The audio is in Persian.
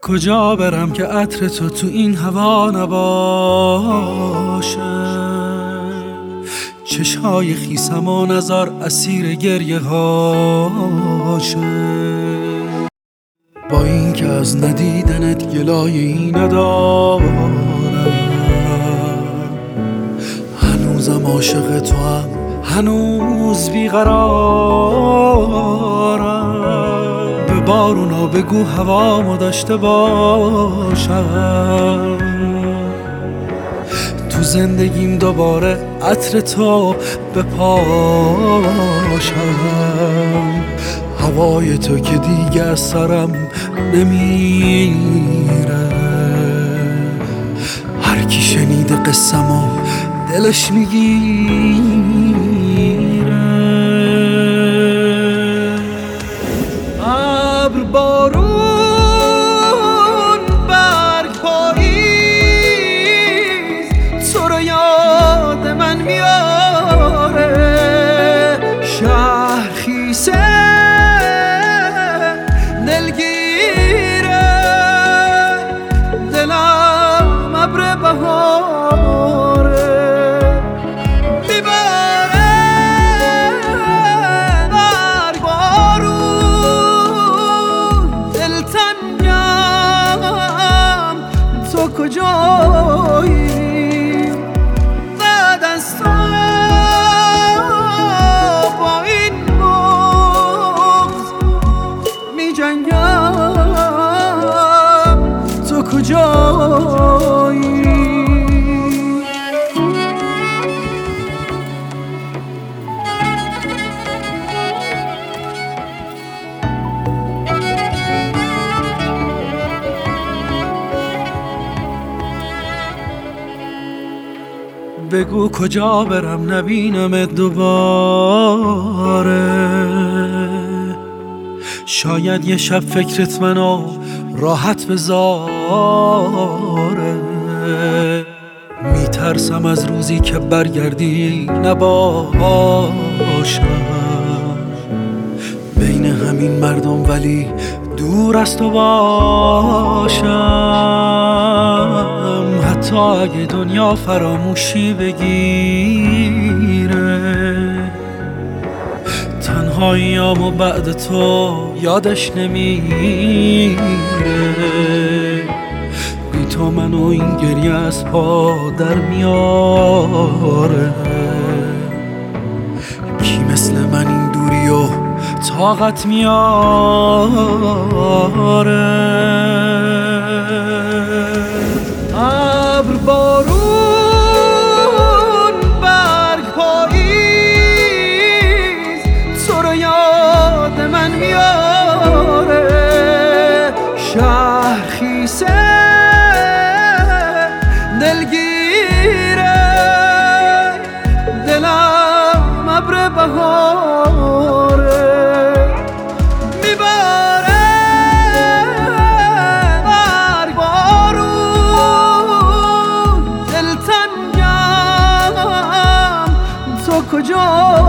کجا برم که عطر تو این هوا نباشه؟ چشای خیسم و نظر اسیر گریه هاشه. با این که از ندیدنت گلایی ندارم، هنوزم عاشق تو هم، هنوز بیقرارم. به بارونا بگو هوامو داشته باشم، تو زندگیم دوباره عطر تو بپاشم. هوای تو که دیگه از سرم نمیره، هر کی شنیده قصه‌مو دلش میگیره. ابر بارون برگ پاییز تو رو یاد من میاره. شهر خیسه دلگیره، دلم ابر بهاره. میباره برگ بارون، دلتنگم تو کجایی؟ بعد از تو با این بغض می جنگم، تو کجایی؟ بگو کجا برم نبینمت دوباره. شاید یه شب فکرت منو راحت بذاره. میترسم از روزی که برگردی نباشم بین همین مردم، ولی دور از تو باشم. حتی اگه دنیا فراموشی بگیره، تنهاییامو بعد تو یادش نمیره. بی تو منو این گریه از پا در میاره. کی مثل من این دوریو طاقت میاره؟ ابر بارون برگ پاییز تو رو یاد من میاره. شهر خیسه دلگیره، دلم ابر بهاره. میباره برگ بارون، دلتنگم تو کجا؟